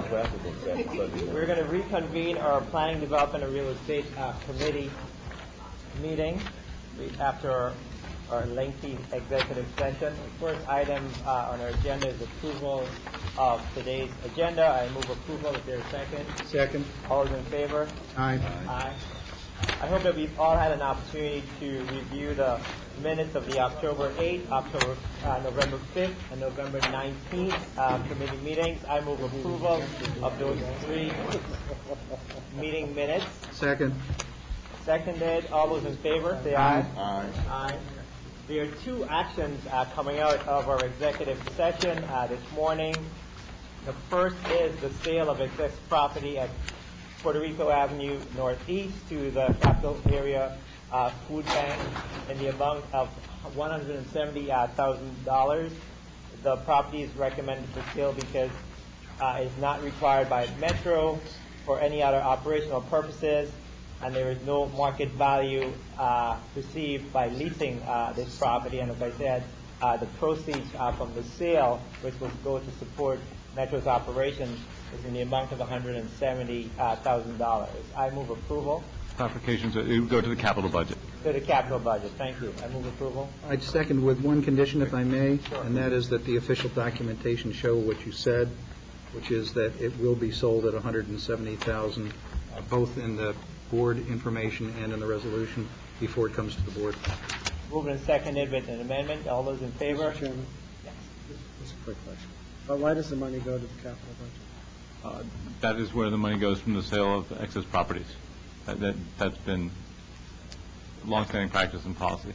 We're going to reconvene our Planning, Development, and Real Estate Committee meeting after our lengthy executive session. The first item on our agenda is approval of today's agenda. I move approval. Is there a second? Second. All those in favor? Aye. Aye. I hope that we've all had an opportunity to review the minutes of the October 8th, November 5th, and November 19th committee meetings. I move approval of those three meeting minutes. Second. Seconded. All those in favor, say aye. Aye. Aye. There are two actions coming out of our executive session this morning. The first is the sale of excess property at Puerto Rico Avenue Northeast to the Capital Area Food Bank in the amount of $170,000. The property is recommended for sale because it is not required by Metro for any other operational purposes, and there is no market value received by leasing this property. And as I said, the proceeds from the sale, which will go to support Metro's operations, is in the amount of $170,000. I move approval. Clarifications, it would go to the capital budget. To the capital budget. Thank you. I move approval. I'd second with one condition, if I may, Sure. and that is that the official documentation show what you said, which is that it will be sold at $170,000, both in the board information and in the resolution before it comes to the board. Moved and seconded with an amendment. All those in favor? Mr. Chairman, Yes. just a quick question. But why does the money go to the capital budget? That is where the money goes from the sale of excess properties. That's been long-standing practice and policy.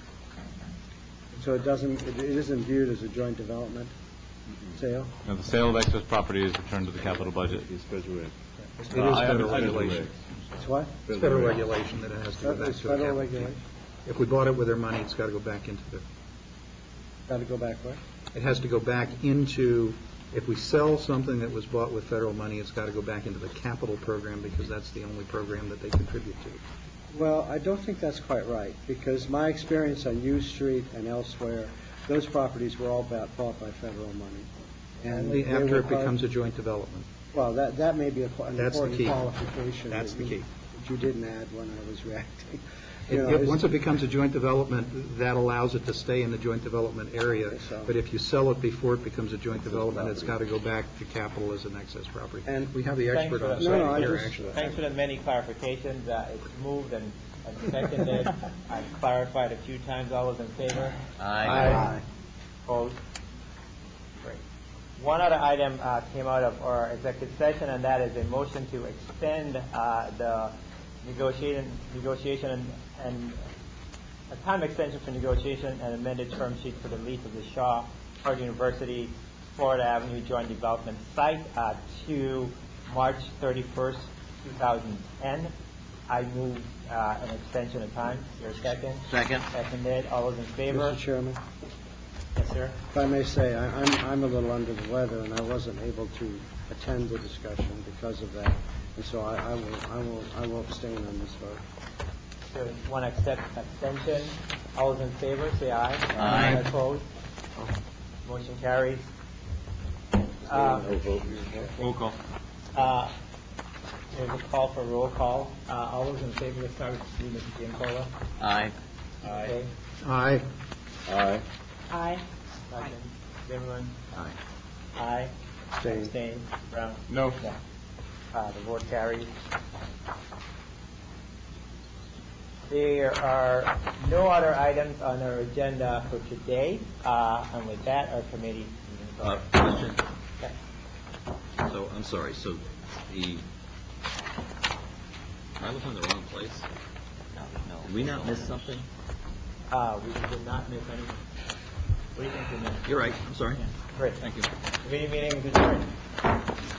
So it isn't viewed as a joint development sale? Now, the sale of excess property is returned to the capital budget. It is federal regulation. It's what? It's federal regulation that it has to go back It's to the federal capital. regulation? If we bought it with their money, it's got to go back into the... Got to go back where? It has to go back into... If we sell something that was bought with federal money, it's got to go back into the capital program because that's the only program that they contribute to. Well, I don't think that's quite right, because my experience on U Street and elsewhere, those properties were all bought by federal money. And Only after it becomes a joint development. Well, that may be an That's the important key. qualification. That's the key. That you didn't add when I was reacting. Once it becomes a joint development, that allows it to stay in the joint development area. So. But if you sell it before it becomes a joint development, it's got to go back to capital as an excess property. And we have the expert on No, I site here, just- actually. Thanks for the many clarifications. It's moved and seconded. I've clarified a few times. All those in favor? Aye. Opposed? Great. One other item came out of our executive session, and that is a motion to extend the negotiation and a time extension for negotiation and amended term sheet for the lease of the Shaw Howard University Florida Avenue Joint Development Site to March 31st, 2010. I move an extension of time. Your second? Second. Seconded. All those in favor? Mr. Chairman, Yes, sir. if I may say, I'm a little under the weather, and I wasn't able to attend the discussion because of that, and so I will abstain on this vote. So one extension. All those in favor, say aye. Aye. Opposed? Motion carries. Roll call. There's a call for roll call. All those in favor, let's start with you, Mr. Giancola. Aye. Okay. Aye. Aye. Aye. Second. Zimmerman. Aye. Aye. Abstain. Abstain. Brown. No. The vote carries. There are no other items on our agenda for today. And with that, our committee meeting is over. Question. Okay. So, I'm sorry, so am I looking in the wrong place? No. Did we not miss something? We did not miss anything. What do you think we missed? You're right, I'm sorry. Great. Thank you. Committee meeting is adjourned.